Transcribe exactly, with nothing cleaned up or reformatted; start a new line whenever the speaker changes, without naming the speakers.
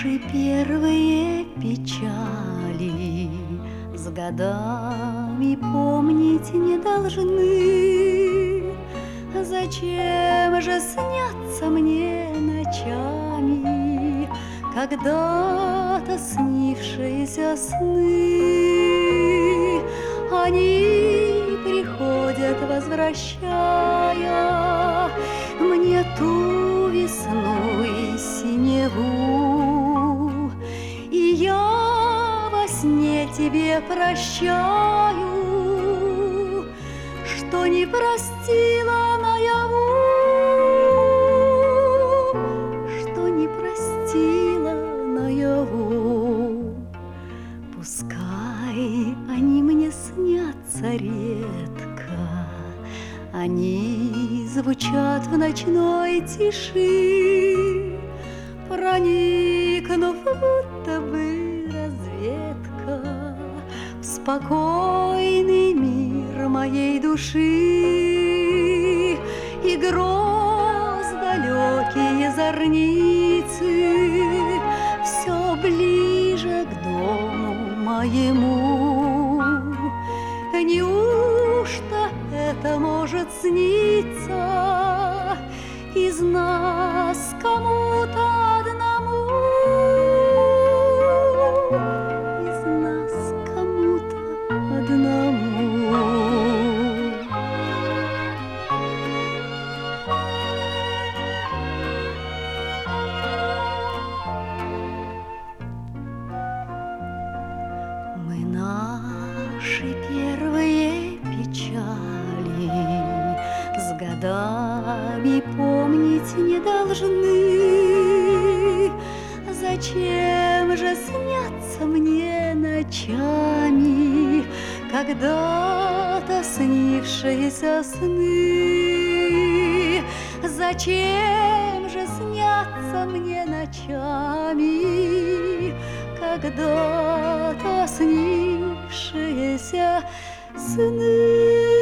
Наши первые печали с годами помнить не должны. Зачем же снятся мне ночами когда-то снившиеся сны? Они приходят, возвращая мне ту весну и синеву, и я во сне тебе прощаю, что не простила наяву, что не простила наяву. Пускай они мне снятся редко, они звучат в ночной тиши, проникнув будто бы разведка в спокойный мир моей души. И гроз далекие зорницы все ближе к дому моему. Неужто это может сниться из нас кому-то одному? Из нас кому-то одному. Мы наши первые печали с годами помнить не должны. Зачем же снятся мне ночами когда-то снившиеся сны? Зачем же снятся мне ночами когда-то снившиеся сны?